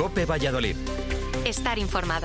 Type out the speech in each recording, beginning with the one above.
COPE Valladolid. Estar informado.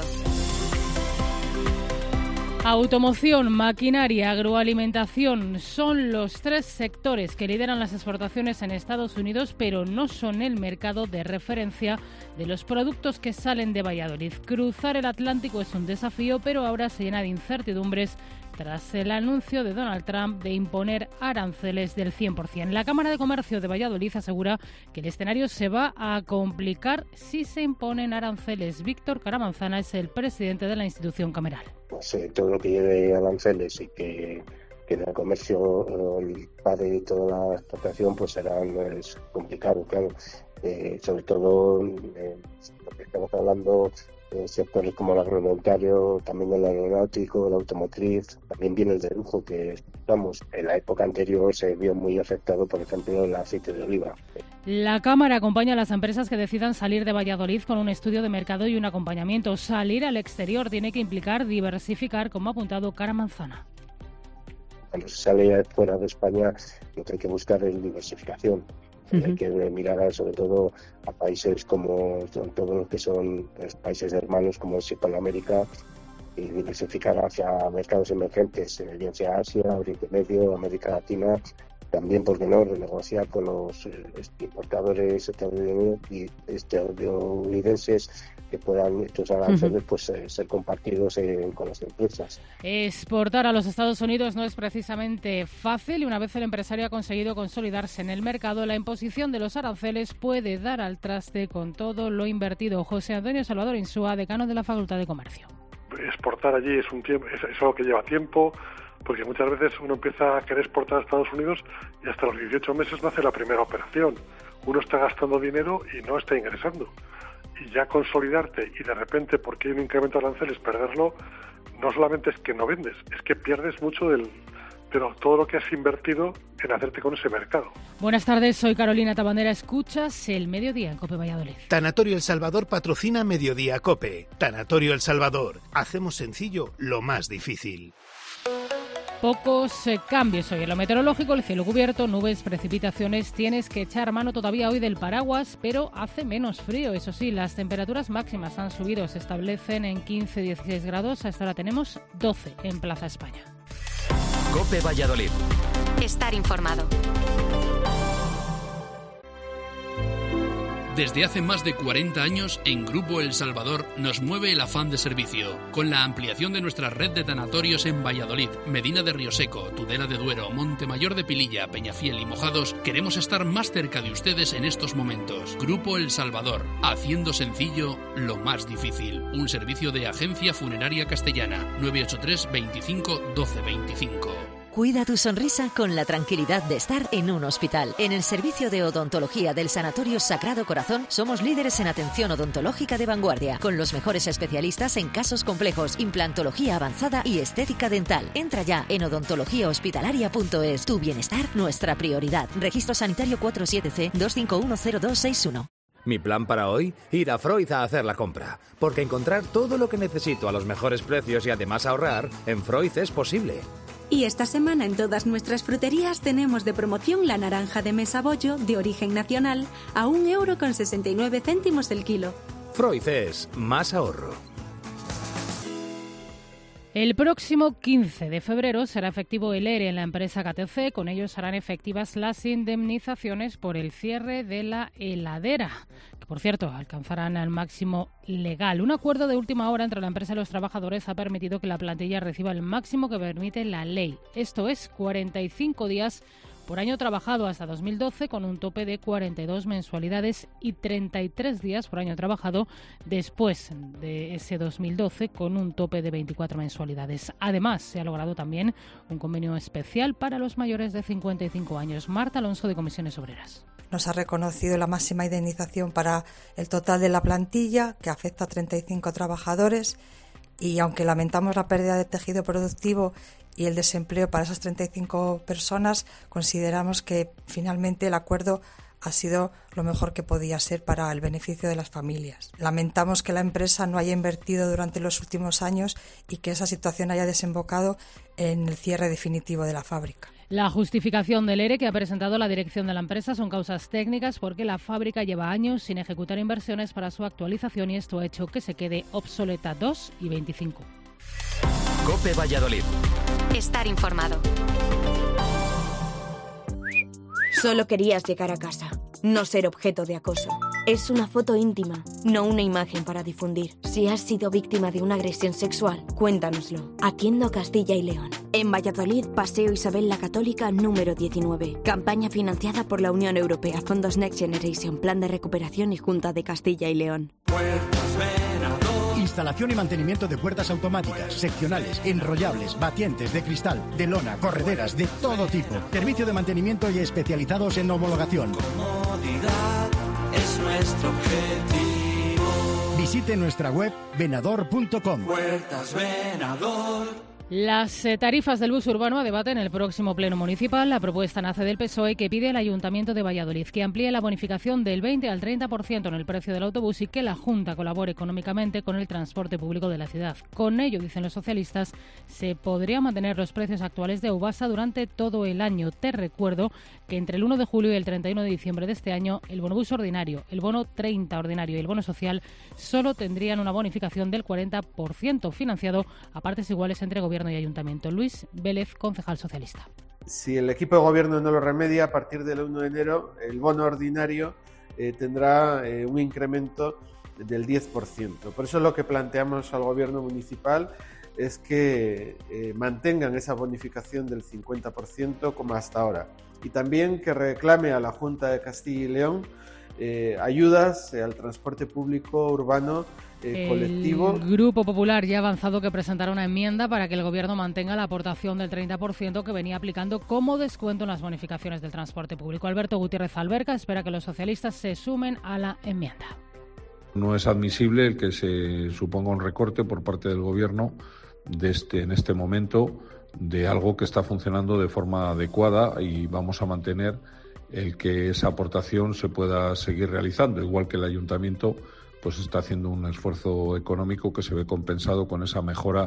Automoción, maquinaria, agroalimentación son los 3 sectores que lideran las exportaciones en Estados Unidos, pero no son el mercado de referencia de los productos que salen de Valladolid. Cruzar el Atlántico es un desafío, pero ahora se llena de incertidumbres tras el anuncio de Donald Trump de imponer aranceles del 100%. La Cámara de Comercio de Valladolid asegura que el escenario se va a complicar si se imponen aranceles. Víctor Caramanzana es el presidente de la institución cameral. Pues, todo lo que lleve aranceles y que el comercio pague toda la exportación, pues será complicado, claro. Sobre todo lo que estamos hablando, sectores como el agroalimentario, también el aeronáutico, el automotriz, también viene el de lujo, que vamos, en la época anterior se vio muy afectado, por ejemplo, el aceite de oliva. La Cámara acompaña a las empresas que decidan salir de Valladolid con un estudio de mercado y un acompañamiento. Salir al exterior tiene que implicar diversificar, como ha apuntado Caramanzana. Cuando se sale fuera de España, lo que hay que buscar es diversificación. Hay que mirar sobre todo a países como todos los que son los países hermanos, como es Hispanoamérica, y diversificar hacia mercados emergentes, bien sea Asia, Oriente Medio, América Latina. También, ¿por qué no?, renegociar con los importadores estadounidenses que puedan estos aranceles ser compartidos con las empresas. Exportar a los Estados Unidos no es precisamente fácil y una vez el empresario ha conseguido consolidarse en el mercado, la imposición de los aranceles puede dar al traste con todo lo invertido. José Antonio Salvador Insúa, decano de la Facultad de Comercio. Exportar allí es algo que lleva tiempo, porque muchas veces uno empieza a querer exportar a Estados Unidos y hasta los 18 meses no hace la primera operación. Uno está gastando dinero y no está ingresando. Y ya consolidarte y de repente, porque hay un incremento de aranceles, perderlo, no solamente es que no vendes, es que pierdes mucho pero todo lo que has invertido en hacerte con ese mercado. Buenas tardes, soy Carolina Tabandera. Escuchas el Mediodía en COPE Valladolid. Tanatorio El Salvador patrocina Mediodía COPE. Tanatorio El Salvador. Hacemos sencillo lo más difícil. Pocos cambios hoy en lo meteorológico, el cielo cubierto, nubes, precipitaciones. Tienes que echar mano todavía hoy del paraguas, pero hace menos frío. Eso sí, las temperaturas máximas han subido, se establecen en 15-16 grados. Hasta ahora tenemos 12 en Plaza España. COPE Valladolid. Estar informado. Desde hace más de 40 años, en Grupo El Salvador nos mueve el afán de servicio. Con la ampliación de nuestra red de tanatorios en Valladolid, Medina de Rioseco, Tudela de Duero, Montemayor de Pililla, Peñafiel y Mojados, queremos estar más cerca de ustedes en estos momentos. Grupo El Salvador, haciendo sencillo lo más difícil. Un servicio de Agencia Funeraria Castellana, 983 25 12 25. Cuida tu sonrisa con la tranquilidad de estar en un hospital. En el servicio de odontología del Sanatorio Sagrado Corazón somos líderes en atención odontológica de vanguardia, con los mejores especialistas en casos complejos, implantología avanzada y estética dental. Entra ya en odontologíahospitalaria.es. Tu bienestar, nuestra prioridad. Registro sanitario 47C 2510261. Mi plan para hoy, ir a Freud a hacer la compra, porque encontrar todo lo que necesito a los mejores precios y además ahorrar, en Freud es posible. Y esta semana en todas nuestras fruterías tenemos de promoción la naranja de Mesa Bollo de origen nacional a 1,69 € el kilo. Freud es más ahorro. El próximo 15 de febrero será efectivo el ERE en la empresa KTC. Con ello serán efectivas las indemnizaciones por el cierre de la heladera, que por cierto alcanzarán al máximo legal. Un acuerdo de última hora entre la empresa y los trabajadores ha permitido que la plantilla reciba el máximo que permite la ley. Esto es 45 días por año trabajado hasta 2012, con un tope de 42 mensualidades y 33 días por año trabajado después de ese 2012, con un tope de 24 mensualidades. Además, se ha logrado también un convenio especial para los mayores de 55 años. Marta Alonso, de Comisiones Obreras. Nos ha reconocido la máxima indemnización para el total de la plantilla, que afecta a 35 trabajadores, y aunque lamentamos la pérdida de tejido productivo y el desempleo para esas 35 personas, consideramos que finalmente el acuerdo ha sido lo mejor que podía ser para el beneficio de las familias. Lamentamos que la empresa no haya invertido durante los últimos años y que esa situación haya desembocado en el cierre definitivo de la fábrica. La justificación del ERE que ha presentado la dirección de la empresa son causas técnicas porque la fábrica lleva años sin ejecutar inversiones para su actualización y esto ha hecho que se quede obsoleta 2 y 25. COPE Valladolid. Estar informado. Solo querías llegar a casa, no ser objeto de acoso. Es una foto íntima, no una imagen para difundir. Si has sido víctima de una agresión sexual, cuéntanoslo. Atiendo a Castilla y León. En Valladolid, Paseo Isabel la Católica, número 19. Campaña financiada por la Unión Europea, Fondos Next Generation, Plan de Recuperación y Junta de Castilla y León. Instalación y mantenimiento de puertas automáticas, seccionales, enrollables, batientes, de cristal, de lona, correderas, de todo tipo. Servicio de mantenimiento y especializados en homologación. Comodidad es nuestro objetivo. Visite nuestra web venador.com. Puertas Venador. Las tarifas del bus urbano a debate en el próximo pleno municipal. La propuesta nace del PSOE, que pide al Ayuntamiento de Valladolid que amplíe la bonificación del 20 al 30% en el precio del autobús y que la Junta colabore económicamente con el transporte público de la ciudad. Con ello, dicen los socialistas, se podría mantener los precios actuales de Ubasa durante todo el año. Te recuerdo que entre el 1 de julio y el 31 de diciembre de este año, el bonobús ordinario, el bono 30 ordinario y el bono social solo tendrían una bonificación del 40%, financiado a partes iguales entre Gobierno y Ayuntamiento. Luis Vélez, concejal socialista. Si el equipo de gobierno no lo remedia, a partir del 1 de enero el bono ordinario tendrá un incremento del 10%. Por eso lo que planteamos al gobierno municipal es que mantengan esa bonificación del 50% como hasta ahora, y también que reclame a la Junta de Castilla y León ayudas al transporte público urbano colectivo. El Grupo Popular ya ha avanzado que presentará una enmienda para que el Gobierno mantenga la aportación del 30% que venía aplicando como descuento en las bonificaciones del transporte público. Alberto Gutiérrez Alberca espera que los socialistas se sumen a la enmienda. No es admisible el que se suponga un recorte por parte del Gobierno en este momento de algo que está funcionando de forma adecuada, y vamos a mantener el que esa aportación se pueda seguir realizando, igual que el Ayuntamiento pues está haciendo un esfuerzo económico que se ve compensado con esa mejora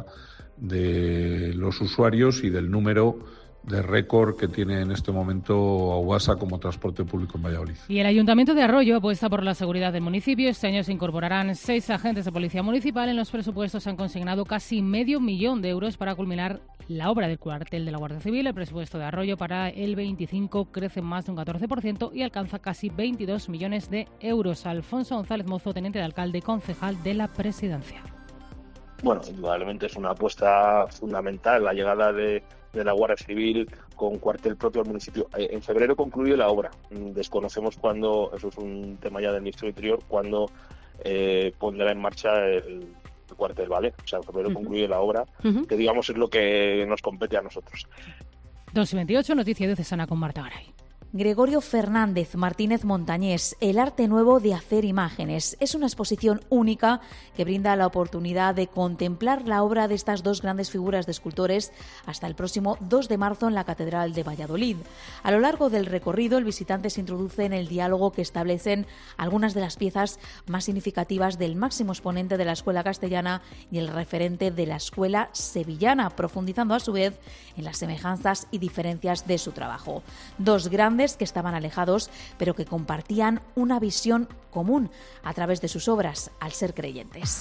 de los usuarios y del número de récord que tiene en este momento Aubasa como transporte público en Valladolid. Y el Ayuntamiento de Arroyo apuesta por la seguridad del municipio. Este año se incorporarán 6 agentes de policía municipal. En los presupuestos se han consignado casi €500.000 para culminar la obra del cuartel de la Guardia Civil. El presupuesto de Arroyo para el 25 crece más de un 14% y alcanza casi 22 millones de euros. Alfonso González Mozo, teniente de alcalde y concejal de la Presidencia. Bueno, indudablemente es una apuesta fundamental la llegada de la Guardia Civil con cuartel propio al municipio. En febrero concluyó la obra. Desconocemos cuándo, eso es un tema ya del Ministerio del Interior, cuándo pondrá en marcha el cuartel, ¿vale? O sea, en febrero concluye la obra, que digamos es lo que nos compete a nosotros. 2:28, noticia diocesana con Marta Garay. Gregorio Fernández Martínez Montañés, el arte nuevo de hacer imágenes. Es una exposición única que brinda la oportunidad de contemplar la obra de estas dos grandes figuras de escultores hasta el próximo 2 de marzo en la Catedral de Valladolid. A lo largo del recorrido, el visitante se introduce en el diálogo que establecen algunas de las piezas más significativas del máximo exponente de la escuela castellana y el referente de la escuela sevillana, profundizando a su vez en las semejanzas y diferencias de su trabajo. Dos grandes que estaban alejados, pero que compartían una visión común a través de sus obras, al ser creyentes.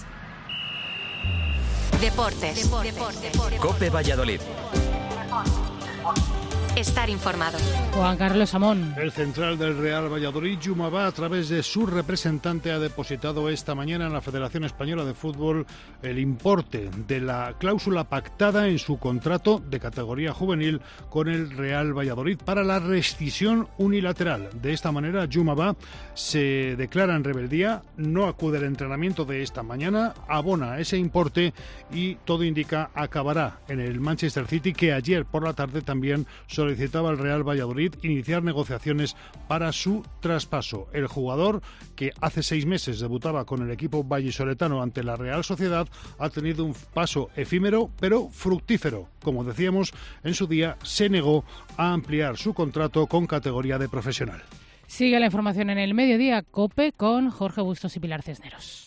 Deportes. COPE Valladolid. Estar informado. Juan Carlos Amón. El central del Real Valladolid, Jumabá, a través de su representante, ha depositado esta mañana en la Federación Española de Fútbol el importe de la cláusula pactada en su contrato de categoría juvenil con el Real Valladolid para la rescisión unilateral. De esta manera, Jumabá se declara en rebeldía, no acude al entrenamiento de esta mañana, abona ese importe y todo indica acabará en el Manchester City, que ayer por la tarde también solicitaba al Real Valladolid iniciar negociaciones para su traspaso. El jugador, que hace 6 meses debutaba con el equipo vallisoletano ante la Real Sociedad, ha tenido un paso efímero pero fructífero. Como decíamos, en su día se negó a ampliar su contrato con categoría de profesional. Sigue la información en el mediodía COPE con Jorge Bustos y Pilar Cisneros.